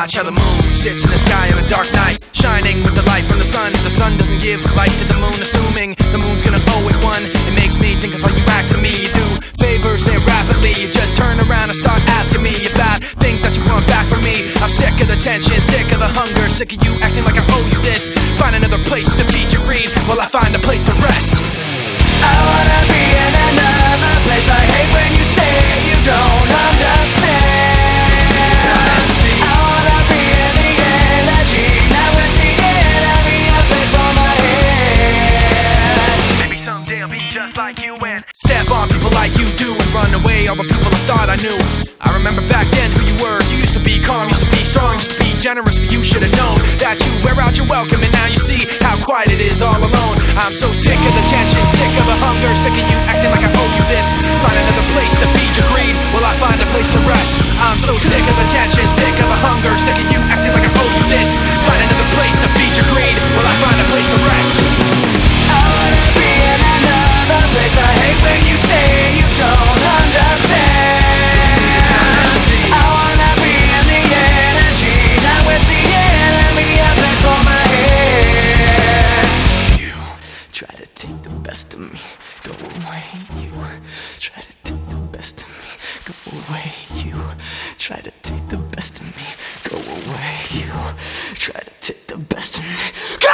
Watch how the moon sits in the sky on a dark night, shining with the light from the sun. The sun doesn't give light to the moon, assuming the moon's gonna owe it one. It makes me think of how you act to me. You do favors there rapidly, you just turn around and start asking me about things that you want back from me. I'm sick of the tension, sick of the hunger, sick of you acting like I owe you this. Find another place to feed your greed while I find a place to rest. I wanna be in another place. I hate when you say you don't understand. I wanna be in the energy, not with the enemy. A place for my head. Maybe someday I'll be just like you and step on people like you do and run away all the people I thought I knew. I remember back then who you were. You used to be calm, used to be strong, used to be generous, but you should have known that you wear out your welcome, and now you see how quiet it is all alone. I'm so sick of the tension, sick of the hunger, sick of you acting like I owe you this. Find another place to feed your greed while I find a place to rest. I'm so sick of the tension, sick of the hunger, sick of you acting like I owe you this. Find another place to feed your greed while I find a place to rest. I wanna be in another place. I hate when you say you don't understand. I wanna be in the energy, not with the enemy. A place for my head. You try to take the best of me, go away. You try to take the best of me, go away. You try to take the best of me, go away. You try to take the best of me.